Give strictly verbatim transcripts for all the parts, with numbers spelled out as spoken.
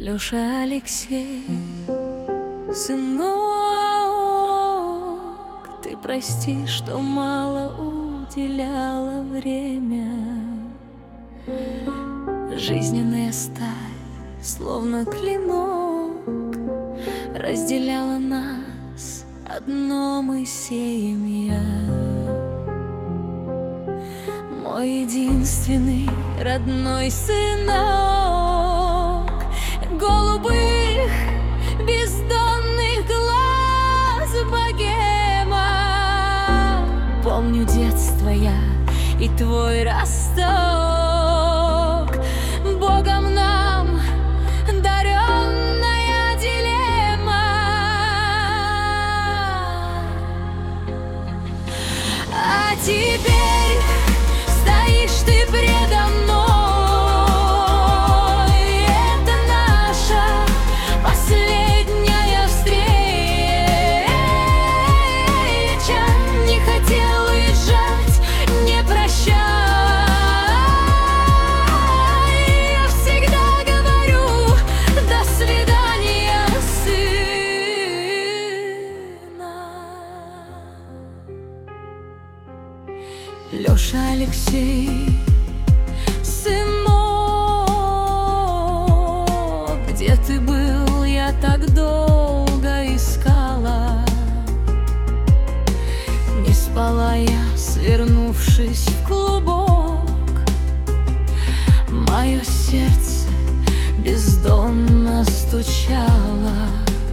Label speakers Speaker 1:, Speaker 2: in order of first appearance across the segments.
Speaker 1: Лёша Алексей, сынок, ты прости, что мало уделяла время. Жизненная сталь, словно клинок, разделяла нас, одно мы семья. Мой единственный родной сынок, голубых бездонных глаз богема. Помню детство я и твой росток, Богом нам даренная дилемма. А теперь стоишь ты предо мной. Лёша Алексей, сынок, где ты был, я так долго искала. Не спала я, свернувшись в клубок, мое сердце бездонно стучало.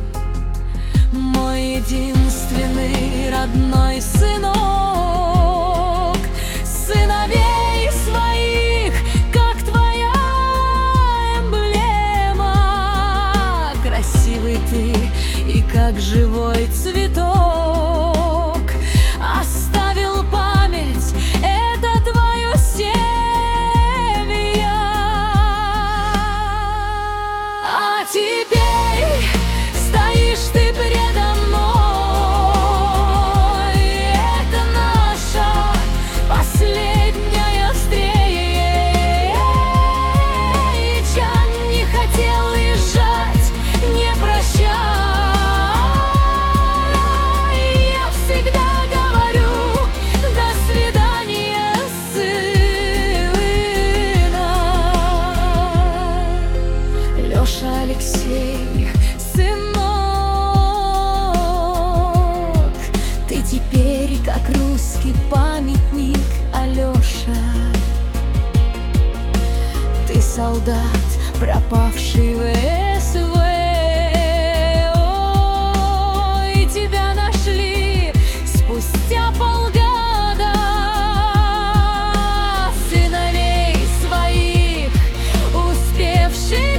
Speaker 1: Мой единственный родной сынок, сыновей своих, как твоя эмблема. Красивый ты и как живой цветок, оставил память, это твое семя. А теперь стоишь ты предо мной. Лёша Алексей, сынок, ты теперь как русский памятник, Алёша. Ты солдат, пропавший в СВ. Ой, тебя нашли спустя полгода. Сыновей своих, успевший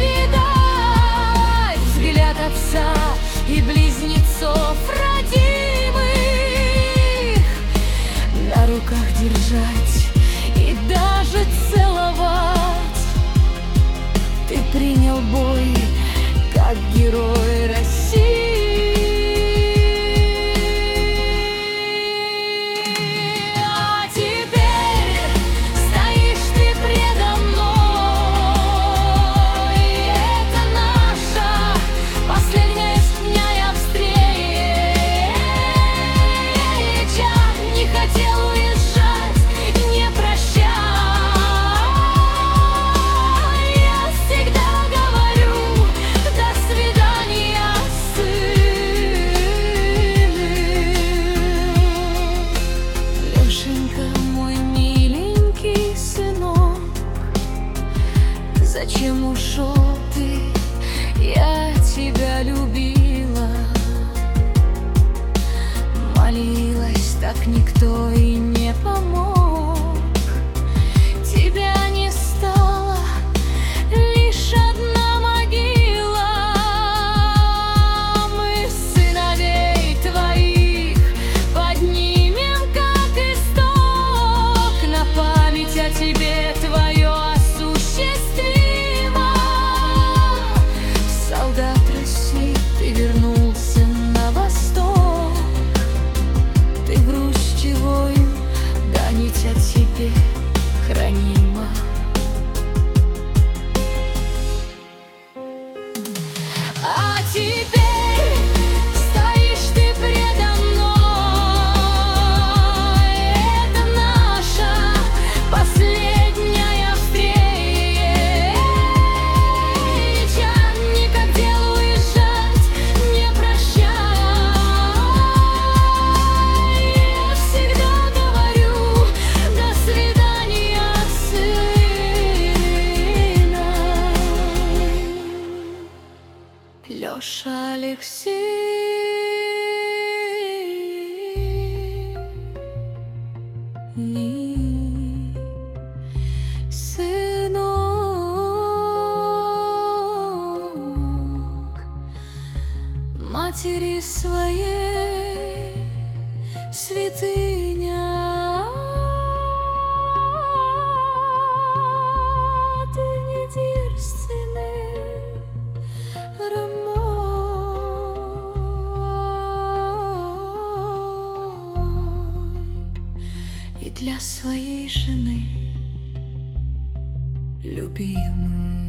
Speaker 1: и близнецов родимых на руках держать и даже целовать. Ты принял бой, как герой России. А теперь стоишь ты предо мной. Это наша последняя матери своей святыня. Ты единственный родной и для своей жены любимый.